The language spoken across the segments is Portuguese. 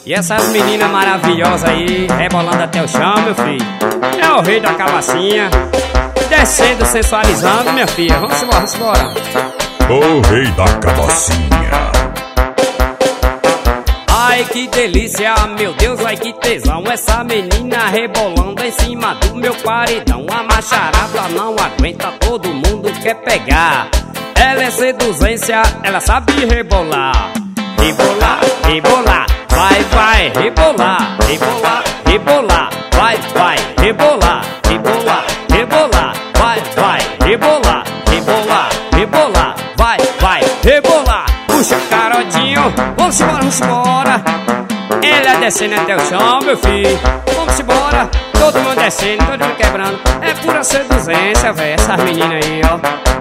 E essas meninas maravilhosas aí, rebolando até o chão, meu filho. É o rei da cabacinha, descendo, sensualizando, minha filha. Vamos embora, vamos embora. O rei da cabacinha. Ai que delícia, meu Deus, ai que tesão. Essa menina rebolando em cima do meu paredão. A macharada não aguenta, todo mundo quer pegar. Ela é seduzência, ela sabe rebolar. Rebolar, rebolar, vai, vai, rebolar. Rebolar, rebolar, vai, vai, rebolar. Rebolar, rebolar, vai, vai, rebolar. Rebolar, rebolar, vai, vai, rebolar. Puxa carotinho, vamos embora, vamos embora. Ela descendo até o chão, meu filho. Vamos embora, todo mundo descendo, todo mundo quebrando. É pura seduzência, véi, essas meninas aí, ó.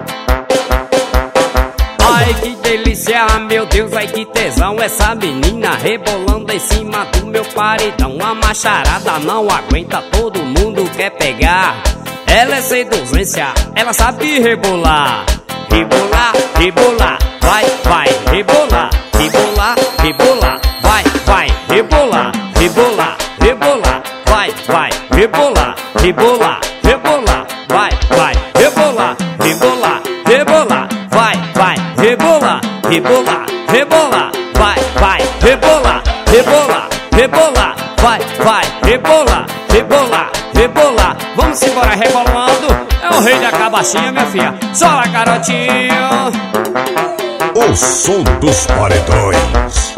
Ai que delícia, meu Deus, ai que tesão. Essa menina rebolando em cima do meu paredão. A macharada não aguenta, todo mundo quer pegar. Ela é seduzência, ela sabe rebolar. Rebolar, rebolar, vai, vai, rebolar. Rebolar, rebolar, vai, vai, rebolar. Rebolar, rebolar, vai, vai, rebolar. Rebolar, rebolar, vai, vai, rebolar. Rebolar, rebolar, vai, vai, rebolar. Rebolar, rebolar, vai, vai, rebolar. Rebolar, rebolar, vai, vai, rebolar. Rebolar, rebolar, vamos embora rebolando. É o rei da cabacinha, minha filha. Sola, garotinho. O som dos paredões.